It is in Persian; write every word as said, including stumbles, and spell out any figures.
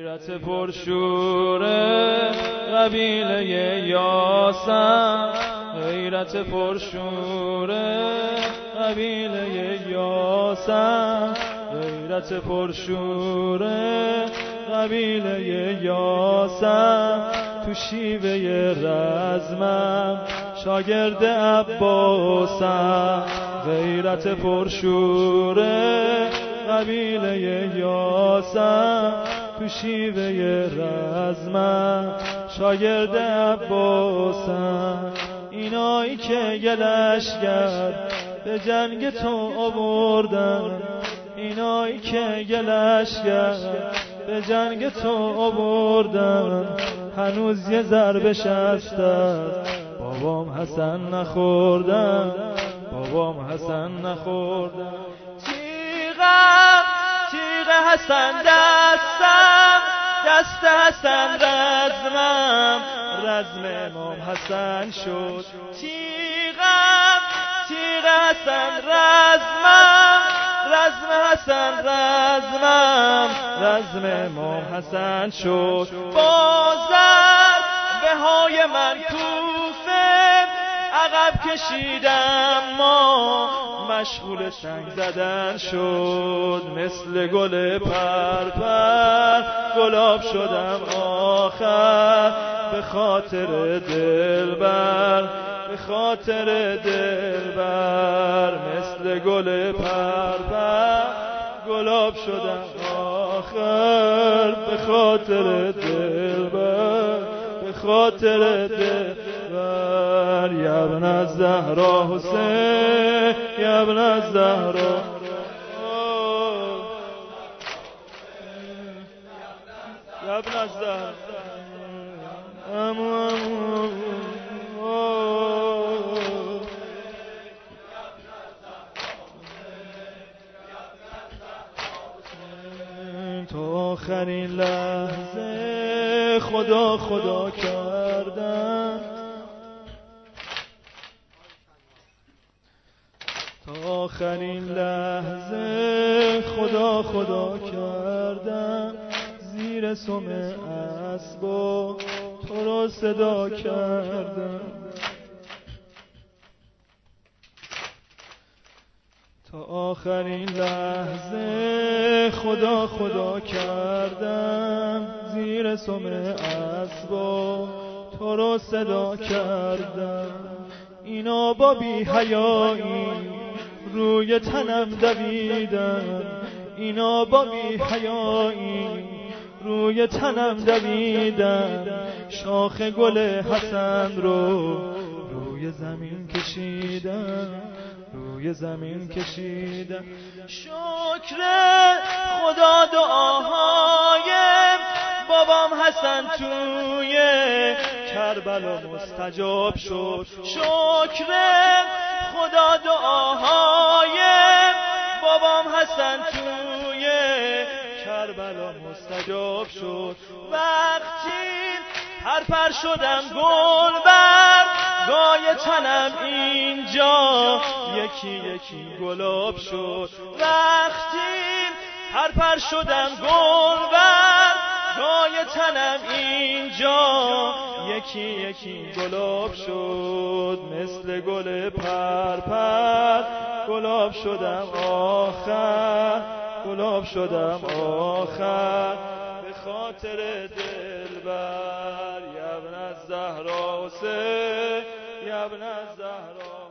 غیرت پرشور قبیله یاسم، غیرت پرشور قبیله یاسم، غیرت پرشور قبیله یاسم، تو شیوه رزمم شاگرد عباسم، غیرت پرشور قبیله یاسم، تو شیوه رزمم شاگرد عباسم، اینایی که یه لشکر به جنگ تو آوردن، اینایی که یه لشکر به جنگ تو آوردن، هنوز یه ضربه شست بابام حسن نخوردن، بابام حسن نخوردن. تیغم تیغ حسن دستم، دست حسن رزمم، رزم امام حسن شد. تیغم تیغ حسن رزمم، رزم حسن رزمم، رزم امام حسن شد. با ضربه های من کوفه عقب کشیدم، ما مشغول سنگ زدن شد. مثل گل پرپر گلاب شدم آخر، به خاطر دلبر، به خاطر دلبر. مثل گل پرپر گلاب شدم آخر، به خاطر دلبر، به خاطر دلبر. یا ابن الزهرا حسین، یا ابن الزهرا، یا ابن الزهرا، امو امو تو آخرین لحظه خدا خدا کردم، تا آخرین لحظه خدا خدا کردم، زیر سم اسبا تو رو صدا کردم. تا آخرین لحظه خدا خدا کردم، زیر سم اسبا تو رو صدا کردم. اینا با بی حیایی روی تنم دویدن، اینا با بی حیایی روی تنم دویدن، شاخ گل حسن رو روی زمین کشیدن، روی زمین کشیدن. شکر خدا دعاهای بابام حسن توی کربلا مستجاب شد. شکر خدا دعاهای بابام حسن توی کربلا مستجاب شد. وقتی پرپر شدم گل بر گای تنم اینجا یکی یکی گلاب شد. وقتی پرپر شدم گل بر گای تنم اینجا یکی یکی گلاب شد. مثل گل پرپر گلاب شدم آخر، گلاب شدم آخر، به خاطر دلبر. یا ابن الزهرا حسین، یا ابن الزهرا.